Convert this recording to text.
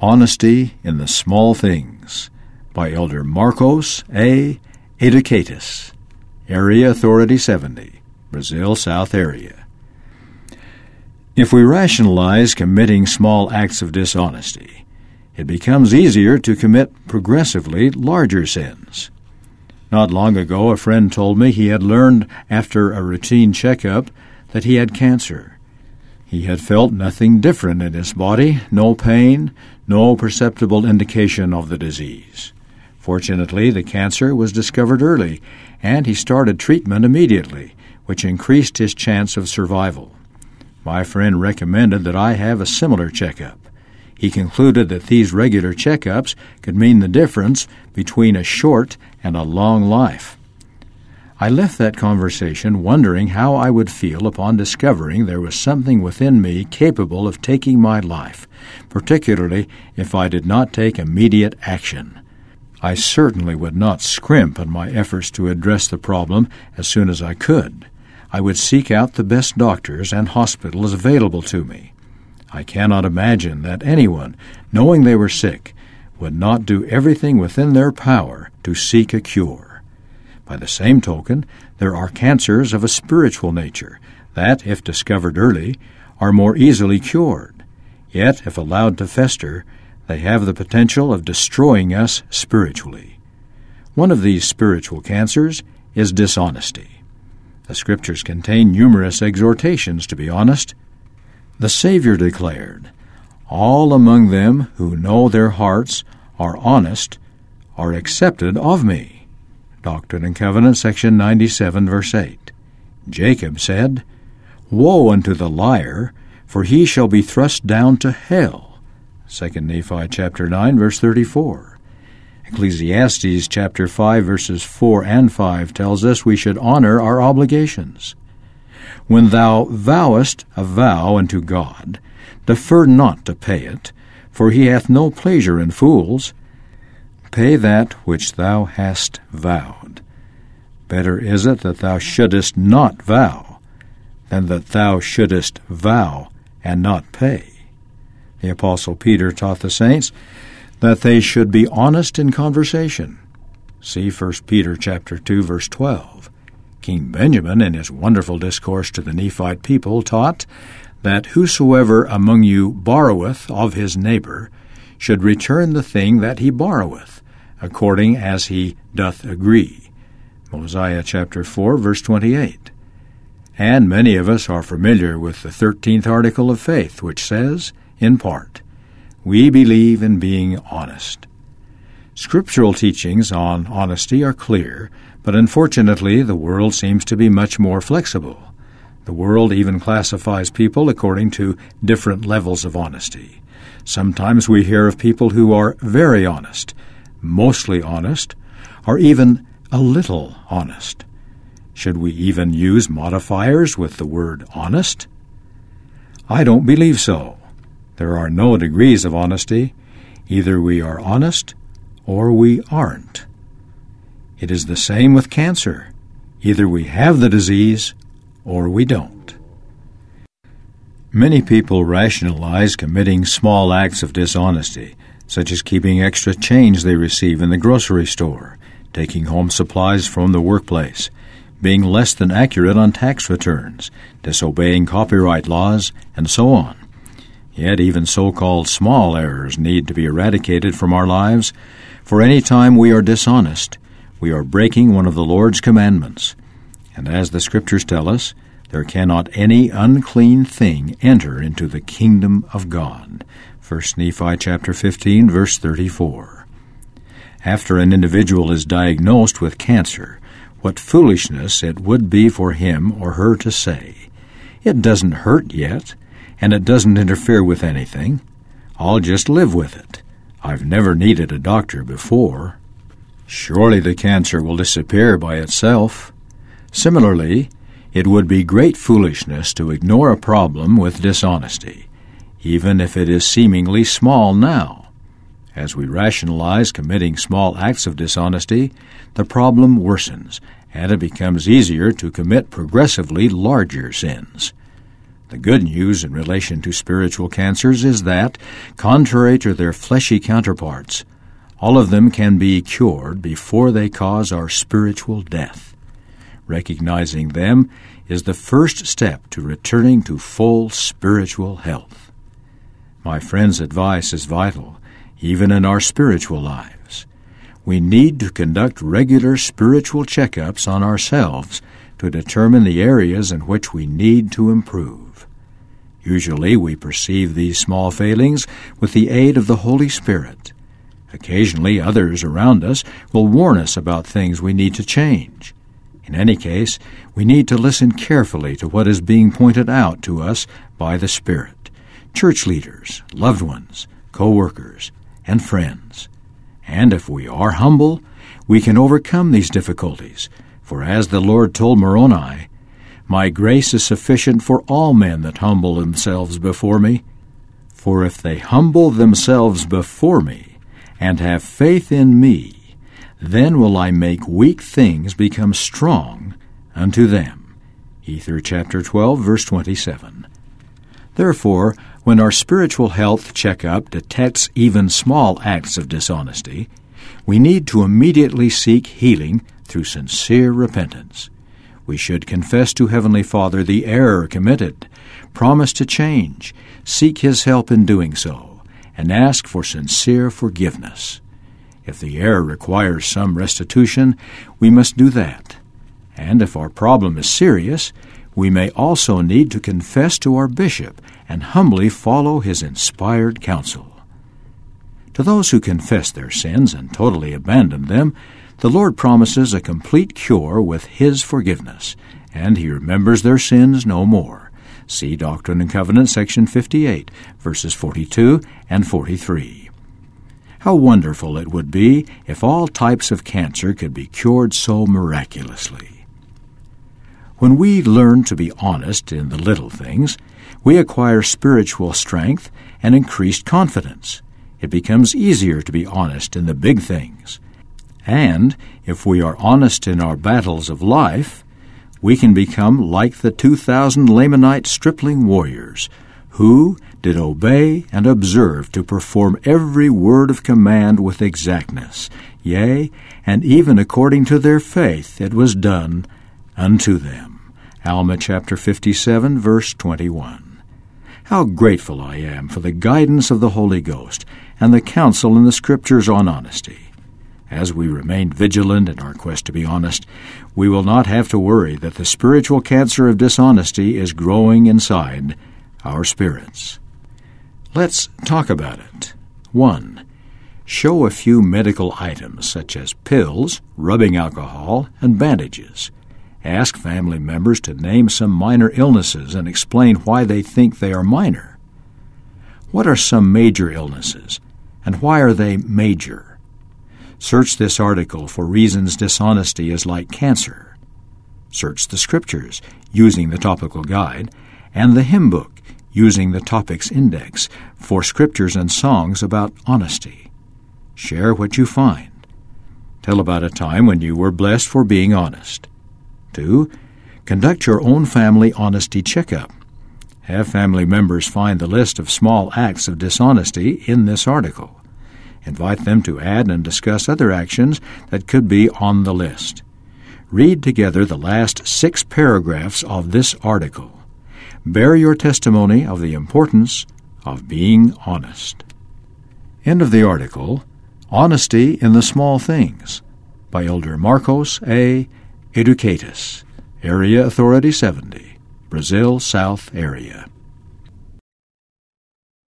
Honesty in the Small Things by Elder Marcos A. Educatus, Area Authority 70, Brazil South Area. If we rationalize committing small acts of dishonesty, it becomes easier to commit progressively larger sins. Not long ago, a friend told me he had learned after a routine checkup that he had cancer. He had felt nothing different in his body, no pain, no perceptible indication of the disease. Fortunately, the cancer was discovered early, and he started treatment immediately, which increased his chance of survival. My friend recommended that I have a similar checkup. He concluded that these regular checkups could mean the difference between a short and a long life. I left that conversation wondering how I would feel upon discovering there was something within me capable of taking my life, particularly if I did not take immediate action. I certainly would not scrimp in my efforts to address the problem as soon as I could. I would seek out the best doctors and hospitals available to me. I cannot imagine that anyone, knowing they were sick, would not do everything within their power to seek a cure. By the same token, there are cancers of a spiritual nature that, if discovered early, are more easily cured. Yet, if allowed to fester, they have the potential of destroying us spiritually. One of these spiritual cancers is dishonesty. The Scriptures contain numerous exhortations to be honest. The Savior declared, "All among them who know their hearts are honest are accepted of me." Doctrine and Covenants, section 97, verse 8. Jacob said, "Woe unto the liar, for he shall be thrust down to hell." 2 Nephi chapter 9, verse 34. Ecclesiastes chapter 5, verses 4 and 5 tells us we should honor our obligations. "When thou vowest a vow unto God, defer not to pay it, for he hath no pleasure in fools. Pay that which thou hast vowed. Better is it that thou shouldest not vow, than that thou shouldest vow and not pay." The Apostle Peter taught the saints that they should be honest in conversation. See 1 Peter chapter 2, verse 12. King Benjamin, in his wonderful discourse to the Nephite people, taught that whosoever among you borroweth of his neighbor should return the thing that he borroweth, according as he doth agree. Mosiah chapter 4, verse 28. And many of us are familiar with the 13th article of faith, which says, in part, "We believe in being honest." Scriptural teachings on honesty are clear, but unfortunately the world seems to be much more flexible. The world even classifies people according to different levels of honesty. Sometimes we hear of people who are very honest, mostly honest, or even a little honest. Should we even use modifiers with the word honest? I don't believe so. There are no degrees of honesty. Either we are honest or we aren't. It is the same with cancer. Either we have the disease or we don't. Many people rationalize committing small acts of dishonesty, such as keeping extra change they receive in the grocery store, taking home supplies from the workplace, being less than accurate on tax returns, disobeying copyright laws, and so on. Yet even so-called small errors need to be eradicated from our lives, for any time we are dishonest, we are breaking one of the Lord's commandments. And as the Scriptures tell us, there cannot any unclean thing enter into the kingdom of God. 1 Nephi chapter 15, verse 34. After an individual is diagnosed with cancer, what foolishness it would be for him or her to say, "It doesn't hurt yet, and it doesn't interfere with anything. I'll just live with it. I've never needed a doctor before." Surely the cancer will disappear by itself. Similarly, it would be great foolishness to ignore a problem with dishonesty, even if it is seemingly small now. As we rationalize committing small acts of dishonesty, the problem worsens, and it becomes easier to commit progressively larger sins. The good news in relation to spiritual cancers is that, contrary to their fleshy counterparts, all of them can be cured before they cause our spiritual death. Recognizing them is the first step to returning to full spiritual health. My friend's advice is vital, even in our spiritual lives. We need to conduct regular spiritual checkups on ourselves to determine the areas in which we need to improve. Usually we perceive these small failings with the aid of the Holy Spirit. Occasionally others around us will warn us about things we need to change. In any case, we need to listen carefully to what is being pointed out to us by the Spirit, church leaders, loved ones, co-workers, and friends. And if we are humble, we can overcome these difficulties, for as the Lord told Moroni, "My grace is sufficient for all men that humble themselves before me. For if they humble themselves before me, and have faith in me, then will I make weak things become strong unto them." Ether chapter 12, verse 27. Therefore, when our spiritual health checkup detects even small acts of dishonesty, we need to immediately seek healing through sincere repentance. We should confess to Heavenly Father the error committed, promise to change, seek His help in doing so, and ask for sincere forgiveness. If the error requires some restitution, we must do that. And if our problem is serious, we may also need to confess to our bishop and humbly follow his inspired counsel. To those who confess their sins and totally abandon them, the Lord promises a complete cure with His forgiveness, and He remembers their sins no more. See Doctrine and Covenants, section 58, verses 42 and 43. How wonderful it would be if all types of cancer could be cured so miraculously. When we learn to be honest in the little things, we acquire spiritual strength and increased confidence. It becomes easier to be honest in the big things. And if we are honest in our battles of life, we can become like the 2,000 Lamanite stripling warriors, who did obey and observe to perform every word of command with exactness. Yea, and even according to their faith it was done unto them. Alma chapter 57, verse 21. How grateful I am for the guidance of the Holy Ghost and the counsel in the Scriptures on honesty. As we remain vigilant in our quest to be honest, we will not have to worry that the spiritual cancer of dishonesty is growing inside our spirits. Let's talk about it. 1. Show a few medical items such as pills, rubbing alcohol, and bandages. Ask family members to name some minor illnesses and explain why they think they are minor. What are some major illnesses, and why are they major? Search this article for reasons dishonesty is like cancer. Search the Scriptures, using the topical guide, and the hymn book, using the topics index, for scriptures and songs about honesty. Share what you find. Tell about a time when you were blessed for being honest. 2. Conduct your own family honesty checkup. Have family members find the list of small acts of dishonesty in this article. Invite them to add and discuss other actions that could be on the list. Read together the last 6 paragraphs of this article. Bear your testimony of the importance of being honest. End of the article, Honesty in the Small Things, by Elder Marcos A. Educatus, Area Authority 70, Brazil South Area.